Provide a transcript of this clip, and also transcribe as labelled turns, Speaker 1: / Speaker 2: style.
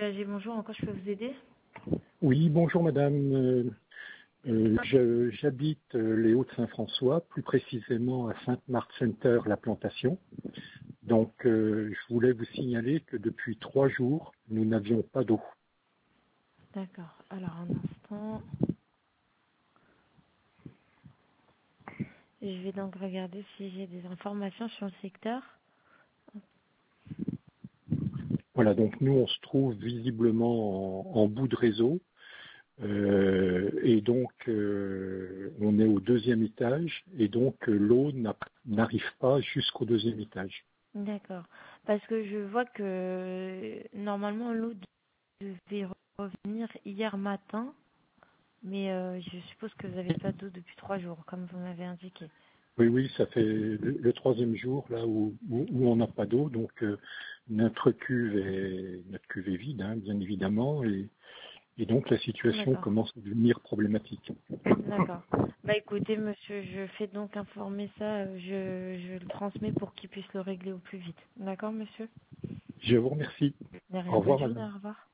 Speaker 1: Agé, bonjour, encore je peux vous aider?
Speaker 2: Oui, bonjour madame. J'habite les Hauts-de-Saint-François, plus précisément à Sainte-Marthe Center, la plantation. Donc, je voulais vous signaler que depuis 3 jours, nous n'avions pas d'eau.
Speaker 1: D'accord, alors un instant. Je vais donc regarder si j'ai des informations sur le secteur.
Speaker 2: Voilà, donc nous, on se trouve visiblement en bout de réseau. Et donc, on est au 2e étage. Et donc, l'eau n'arrive pas jusqu'au 2e étage.
Speaker 1: D'accord, parce que je vois que normalement l'eau devait revenir hier matin, mais je suppose que vous n'avez pas d'eau depuis 3 jours, comme vous m'avez indiqué.
Speaker 2: Oui, oui, ça fait le 3e jour là où on n'a pas d'eau, donc notre cuve est vide, hein, bien évidemment, et donc la situation
Speaker 1: D'accord,
Speaker 2: commence à devenir problématique.
Speaker 1: d'accord. Bah écoutez monsieur, je fais donc informer ça, je le transmets pour qu'il puisse le régler au plus vite. D'accord monsieur?
Speaker 2: Je vous remercie.
Speaker 1: De
Speaker 2: Au
Speaker 1: rien, bonne
Speaker 2: revoir,
Speaker 1: journée,
Speaker 2: madame.
Speaker 1: au revoir.